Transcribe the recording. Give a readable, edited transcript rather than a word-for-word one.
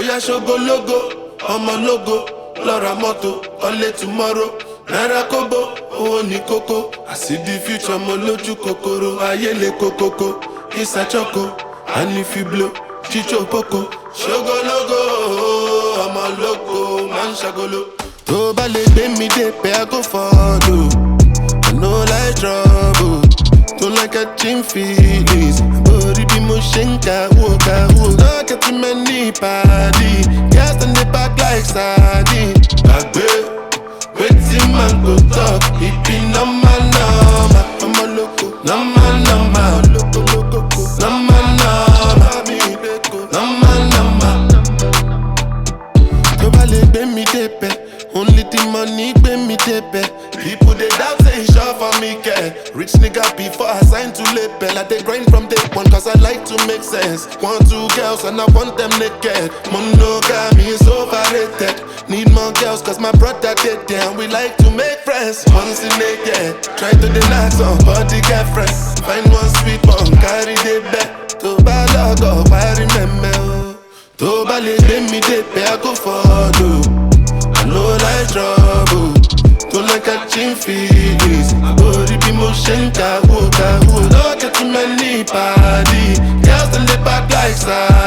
Oya ṣogo logo, ọmọ logo, lọ́ra mọ́tò, ọlé tomorrow. Naira kobo, owó ní kókó. I see the future, mo lójú kòkòrò. Ayé le kókókó, Isa choco. And if you blow, chicho poco. Ṣogo logo, ọmọ logo, man ṣagolo. Tó bá lè gbé mi dé pé I go follow. I no like trouble. Don't like catching feelings. Body be mo ṣe ń kàwó. No get many party. Girls in the back like sardine. Gbàgbé, wetin man go talk. It be normal. I'm a loco, normal. Tó bá lè gbé mi débẹ̀, only the money gbé mi débẹ̀. People they doubt say it's sure for me, care. Rich nigga before I sign to label. I dey grind from day one cause I like to make sense. 1, 2 girls and I want them naked. Monogamy is overrated. Need more girls cause my brother dead there. We like to make friends once in a year. Try to deny somebody get friends. Find one sweet one, carry the bed. To bá lọ́gọ̀, wá remember. Tó bá lè gbé mi débẹ̀, I go follow. I no like trouble. Don't like catching feelings. Body be mo ṣe ń kàwó. No get too many party. Girls in the back like sardine.